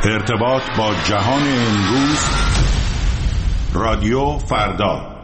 ارتباط با جهان امروز، رادیو فردا.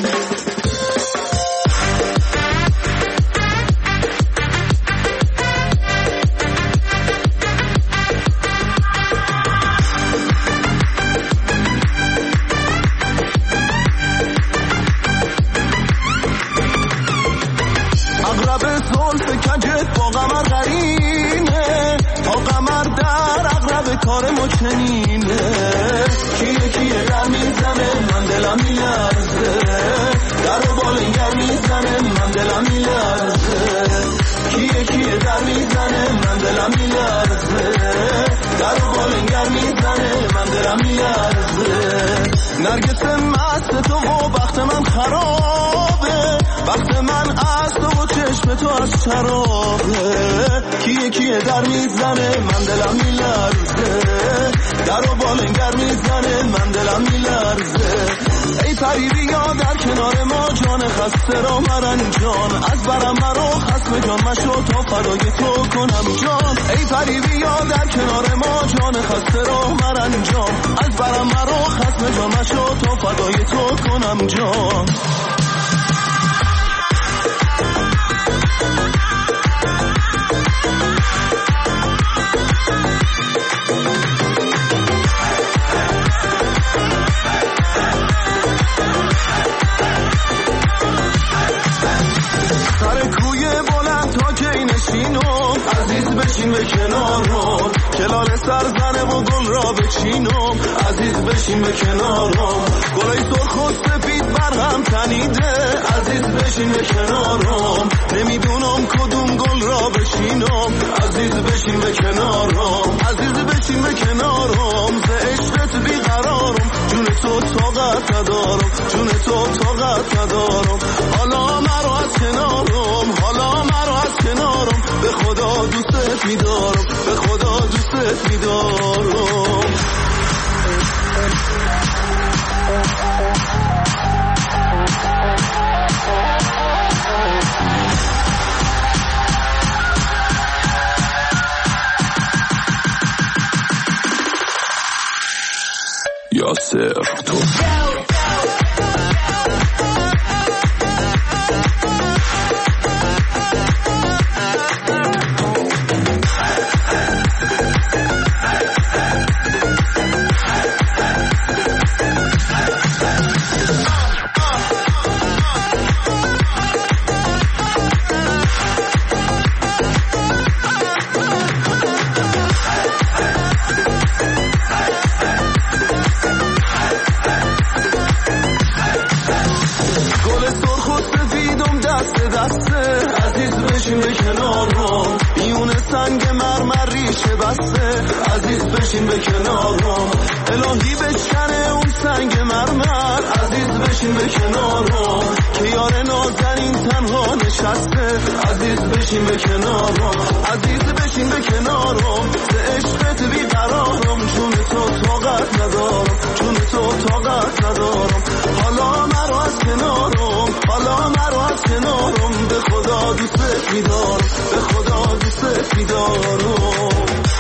کار مچنینه کیه در میزنه من دلم میلرزه در و بالنگر میزنه من دلم میلرزه کیه در میزنه من دلم میلرزه در و بالنگر میزنه من دلم میلرزه نرگس مست تو و بخت من خرابه بخت من از تو و چشم تو از شرابه کیه در میزنه من دلم میلرزه در و بالنگر میزنه من دلم میلرزه ای پری بیا در کنار ما جان خسته را مرنجان از برم مرا خسم جان مشو تا فدای تو کنم جان ای پری بیا در کنار ما جان خسته را مرنجان از برم مرا خسم جان مشو تا فدای تو کنم جان بشین به کنارم کلال سرزنه و گل را بچینم عزیز بشین به کنارم گلای سرخ و سفید برهم تنیده عزیز بشین به کنارم نمیدونم کدوم گل را بچینم عزیز بشین به کنارم عزیز بشین به کنارم ز عشقت بیقرارم جون تو طاقت ندارم جون تو طاقت ندارم حالا مرا از کنارم حالا مرا از کنارم به خدا دوست میدارم به خدا دوست میدارم یاسر تو بشین به کنارم الهی بشکنه اون سنگ مرمر عزیز بشین به کنارم که یار نازنین تنها نشسته عزیز بشین به کنارم عزیز بشین به کنارم ز عشقت بیقرارم جون تو طاقت ندارم جون تو طاقت ندارم حالا مرا از کنارم حالا مرا از کنارم به خدا دوست میدارم به خدا دوست میدارم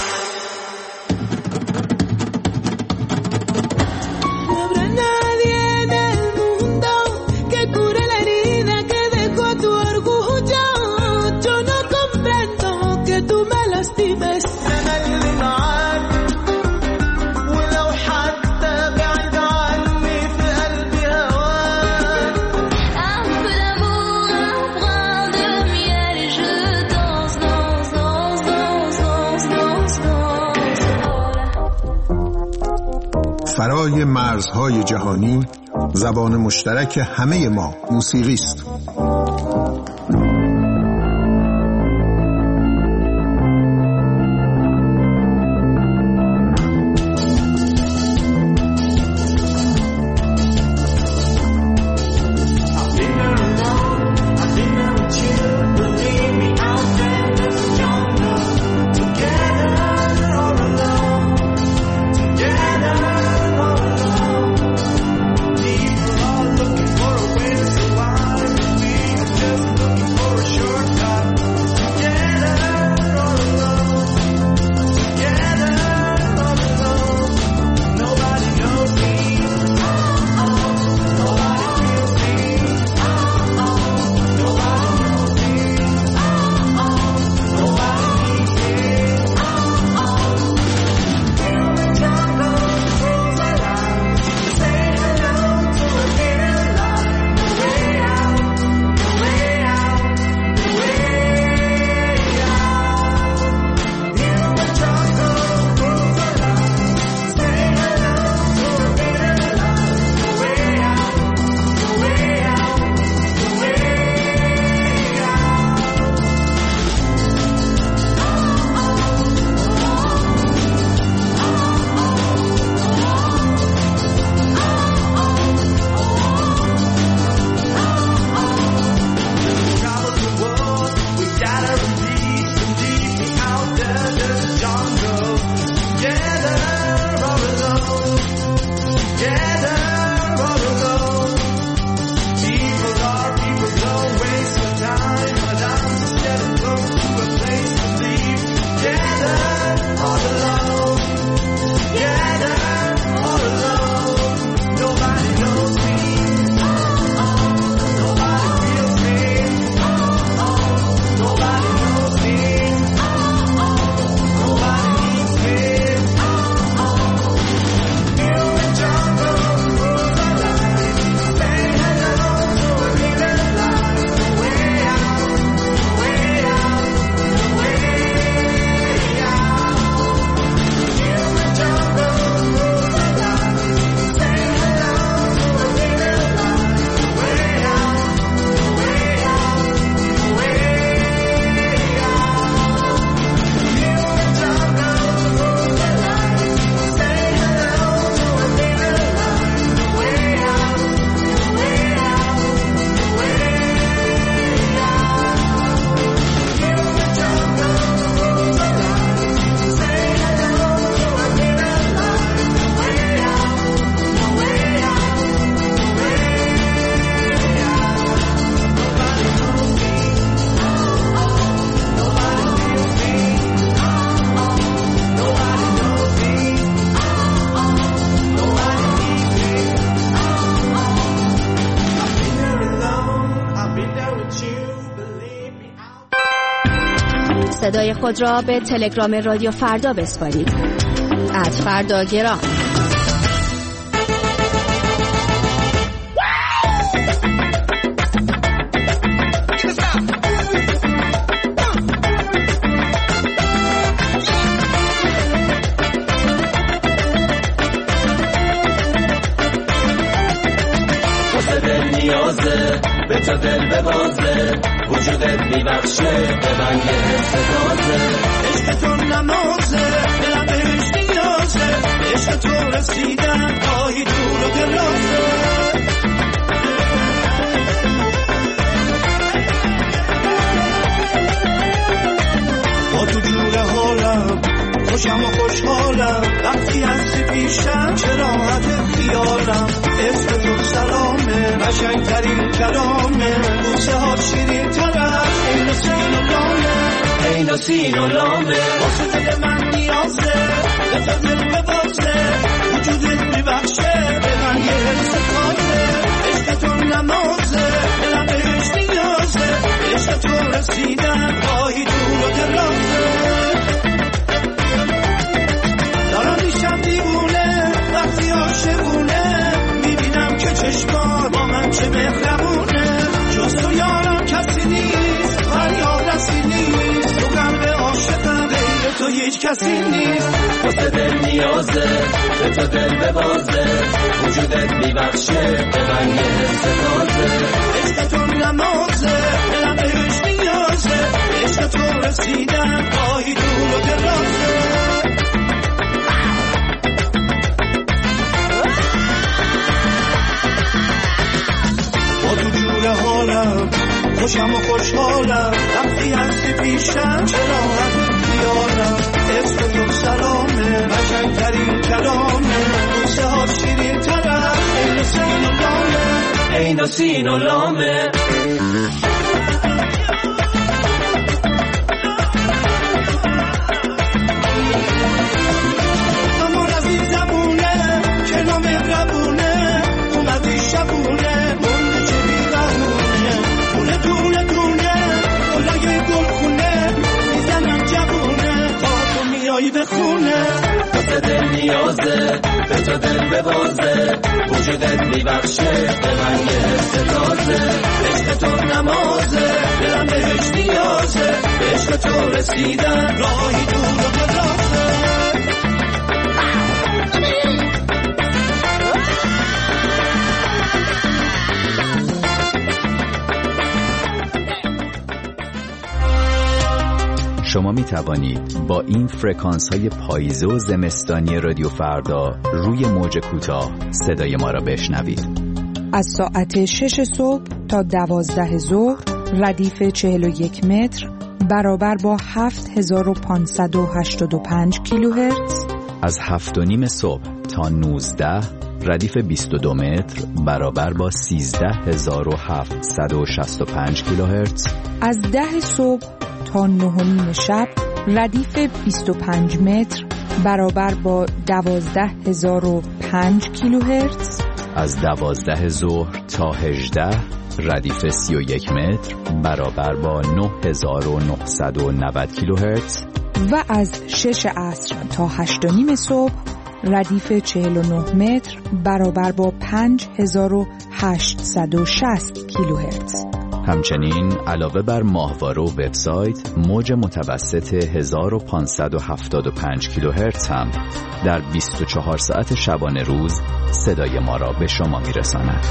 فرای مرزهای جهانی زبان مشترک همه ما موسیقی است. صدای خود را به تلگرام رادیو فردا بسپارید. @فرداگرام. به تو دل ببازه وجودت میبخشه به من یه حس تازه عشق تو نمازه دلم بهش نیازه عشق تو رسیدن گاهی دور و درازه با تو جوره حالم خوشم و خوشحالم وقتی هستی پیشم چه راحت خیالم اسم تو سلامه قشنگترین کلامه بوسه ها شیرین ترم عین و سین و لامه عین و سین و لامه واسه دل من نیازه به تو دل ببازه وجودت میبخشه به من یه حس تازه عشق تو نمازه دلم بهش نیازه عشق تو رسیدن گاهی دور و درازه وقتی عاشقونه میبینم که چشمان با من چه مهربونه جز تو یارم کسی نیست فریاد رسی نیست تو قلب عاشقم غیر تو هیچ کسی نیست واسه دل نیازه به تو دل ببازه وجودت میبخشه به من یه حس تازه عشق تو نمازه دلم بهش نیازه عشق تو رسیدن گاهی دور و درازه حالم خوشم و خوشحالم وقتی هستی پیشم چه راحت خیالم اسم تو سلامه قشنگترین کلامه بوسه ها شیرین ترم عین سین و لامه عین و سین و لامه اما رزی زبونه که نامهربونه اومدی شبونه به خونه واسه دل نیازه به تو دل ببازه وجودت میبخشه به من یه حس تازه عشق تو نمازه دلم بهش نیازه به عشق تو رسیدن راهی دور و درازه شما می توانید با این فرکانس های پاییزه و زمستانی رادیو فردا روی موج کوتاه صدای ما را بشنوید. از ساعت 6 صبح تا 12 ظهر ردیف 41 متر برابر با 7585 کیلوهرتز. از 7:30 صبح تا 19 ردیف 22 متر برابر با 13765 کیلوهرتز. از 10 صبح تا 9:30 شب ردیف 25 متر برابر با 12005 کیلوهرتز. از 12 ظهر تا 18 ردیف 31 متر برابر با 9990 کیلوهرتز. و از 6 عصر تا 8:30 صبح ردیف 49 متر برابر با 5860 کیلوهرتز. همچنین علاوه بر ماهواره و وبسایت موج متوسط 1575 کیلوهرتز هم در 24 ساعت شبانه روز صدای ما را به شما میرساند.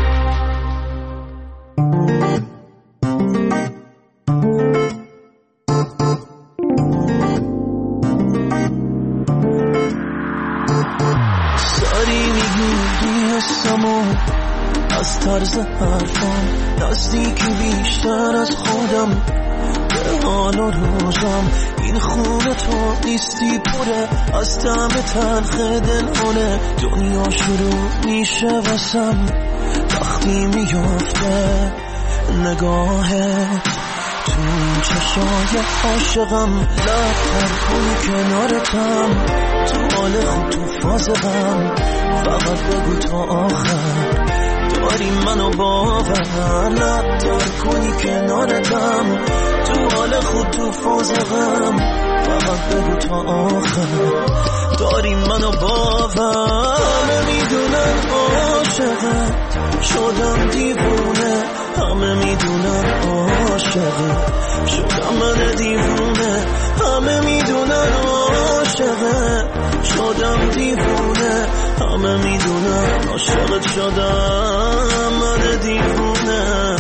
از طرز حرفم نزدیکی بیشتر از خودم به حال و روزم این خونه تو نیستی پره از طعم تلخ دلونه دنیا شروع میشه واسم وقتی میفته نگاهت تو این چشای عاشقم لبتر کنی کنارتم تو حال خوب تو فاز غم فقط بگو تا آخر داری منو باور لب دار کنی کنارتم تو حال خود تو فاز غم فقط بگو تا آخر داری منو باور همه میدونن عاشقت شدم دیوونه همه میدونن عاشقت شدم من دیوونه همه میدونن عاشقت شدم دیوونه همه میدونن عاشقت شدم من دیوونه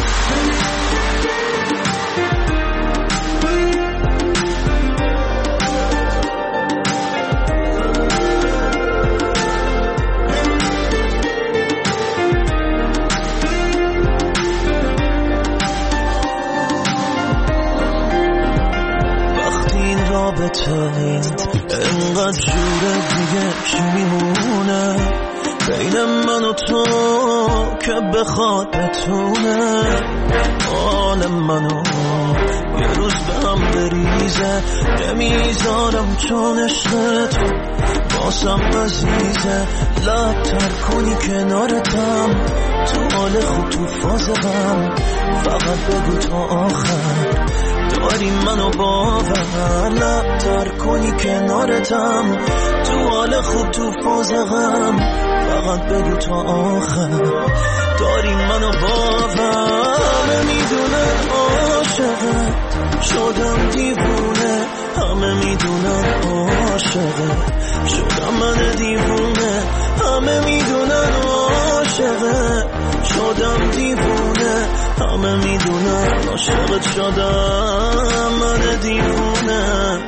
رابطه انقدر جوره دیگه چی میمونه بین من و تو که بخواد بتونه حال منو یه روز به هم بریزه نمیذارم چون عشق تو باسم عزیزه لب تر کنی کنارتم تو حال خوب تو فاز غم فقط بگو تا آخر داری منو باور لب تر کنی کنارتم تو حال خوب تو فاز غم فقط بگو تا آخر داری منو باور همه میدونن عاشقت شدم دیوونه همه میدونن عاشقت شدم من دیوونه همه میدونن عاشقت شدم دیوونه همه میدونن عاشقت شدم من دیوونه